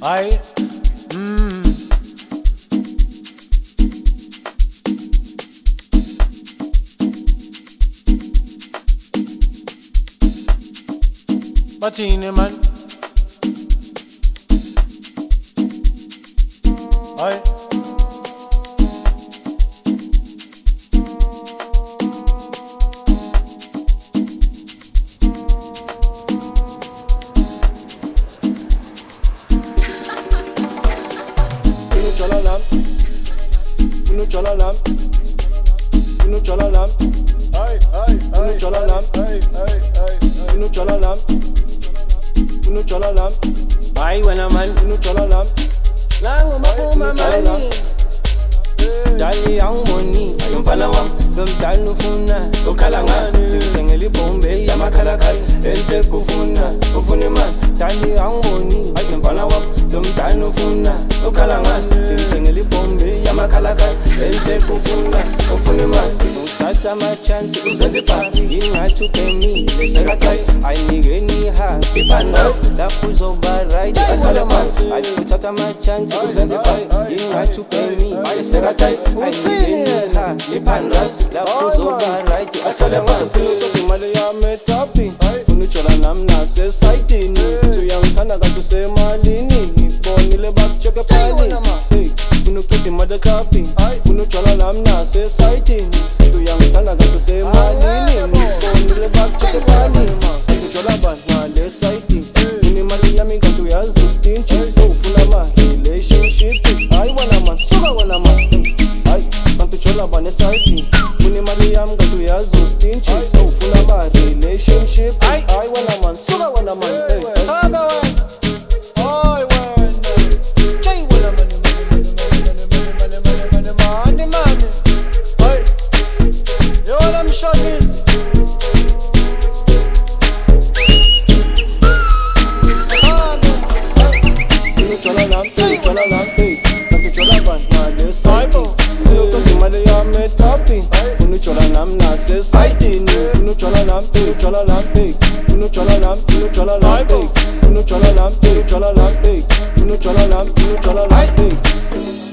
Aye. Martini man. Aye. Chalalam, unu chalalam, unu chalalam, Aye, aye, unu chalalam, aye, aye, aye. unu chalalam, unu chalalam, Aye, when a man. unu chalalam, Nango mapuma mani. dali yang money, Ayumpala wam. bemdal nufuna, Ukalangani. singeli bombe, Yamakalakal. ente kufuna, Ufuni man. dali yang money, Ayumpala wam. bemdal nufuna, Ukalangani. singeli bombe, Yamakalakal. Ente kufuna. Ufuni man. utata machansi, Uzanzibar. ingatupe mi, Sekatai. ainigeni ha, Ipandas. lakuzoba right, Atalaman. utata machansi, Uzanzibar. ingatupe mi, Sekatai. ainigeni ha, Ipandas. lakuzoba right, Atalaman. Mali ya metapi, funuchola namna se saitini, tuyangtana katu se malini, bonile bak choke pali, funuketi madakapi, funuchola namna se saitini, tuyangtana katu se malini, bonile bak choke pali, funuchola ban male saiti, funi mali ya mi katu ya zustinchi, so funama relationship, I wanna man, suga wanna man, ay, funuchola ban saiti, funi mali ya mi katu ya zustinchi, so funama relationship, I wanna man, suga wanna man, Sabe wan. Oy wan. Kay wala money. Oy. You want them shorties? funuchola nam, funuchola nam, funuchola ban male saiti, funuketi mali ya metapi, funuchola nam na se saiti, funuchola nam, funuchola nam, funuchola nam, funuchola nam, funuchola nam, funuchola nam, funuchola nam, funuchola nam,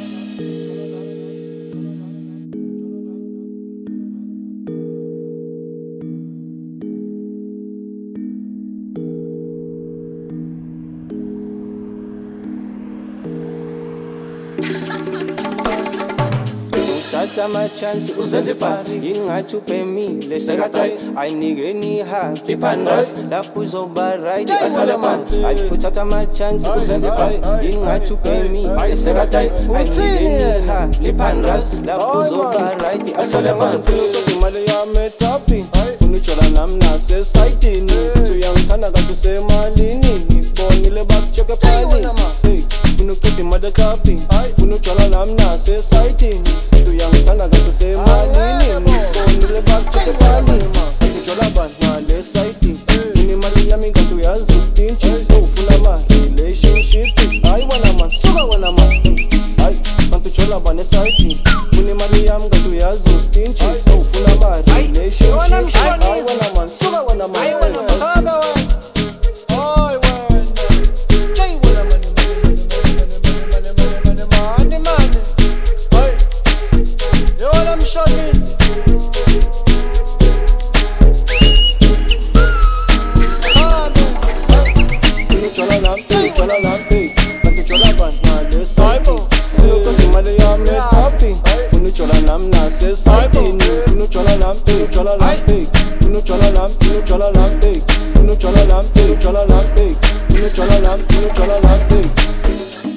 Tata machansi Uzanzibar. ingatupe mi Sekatai. ainigeni ha Ipandas. lapuzoba right Atalaman. utata machansi Uzanzibar. ingatupe mi Sekatai. ainigeni ha Ipandas. lapuzoba right Atalaman. funuketi mali ya metapi funuchola namna se saitini tuyangtana katu se malini bonile bak choke pali funuketi madakapi funuchola namna se saitini tuyangtana katu se malini bonile bak choke pali funuchola ban male saiti funi mali ya mi katu ya zustinchi so funama relationship I wanna man suga wanna man ay funuchola ban saiti funi mali ya mi katu ya zustinchi so funama relationship I wanna man suga wanna man Sabe wan. Oy wan. Kay wala money. Oy. You want them shorties? funuchola nam, funuchola nam, funuchola ban male saiti funuketi mali ya metapi funuchola namna se saiti funuchola nam, funuchola nam, funuchola nam, funuchola nam, funuchola nam, funuchola nam, funuchola nam, funuchola nam,